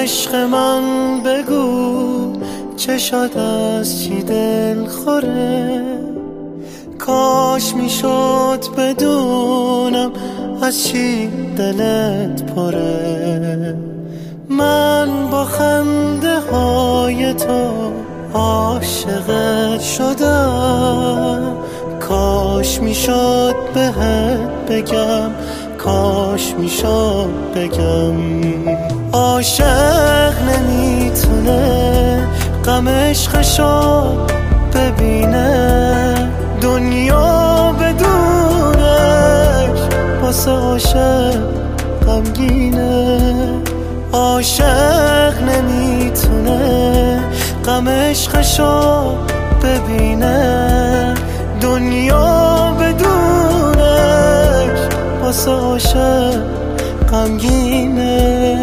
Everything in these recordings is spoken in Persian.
عشق من بگو چه شد از چی دل خوره، کاش میشد بدونم از چی دلت پره. من با خنده های تو عاشقت شدم، کاش میشد بهت بگم، کاش میشد بگم. عاشق نمیتونه غم عشقشو ببینه، دنیا بدونش واسه عاشق غمگینه. عاشق نمیتونه غم عشقشو ببینه، دنیا بدونش واسه عاشق غمگینه.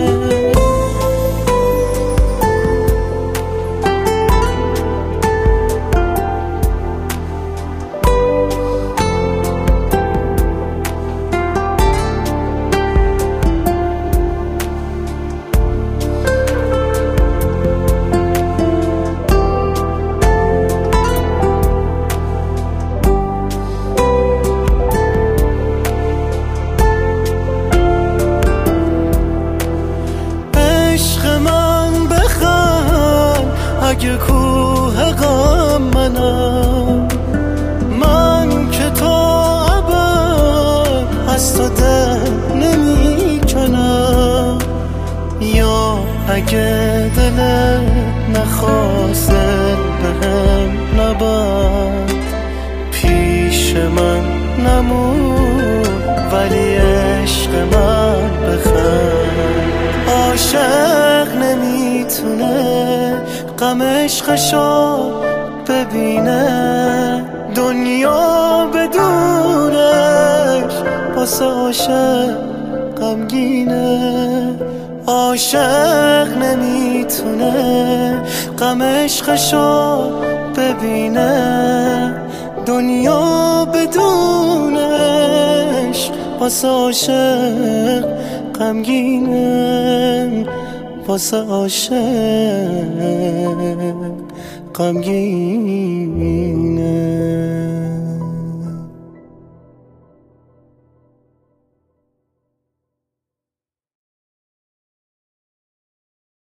اگه کوه غم منم، من که تو ابد از تو دل نمی کنم. یا اگه دلت نخواست بهم نبود، پیش من نمون ولی عشق من بخند. عاشق نمیتونه غم عشقشو ببینه، دنیا بدونش واسه عاشق غمگینه. عاشق نمیتونه غم عشقشو ببینه، دنیا بدونش واسه عاشق غمگینه، واسه عاشق غمگین.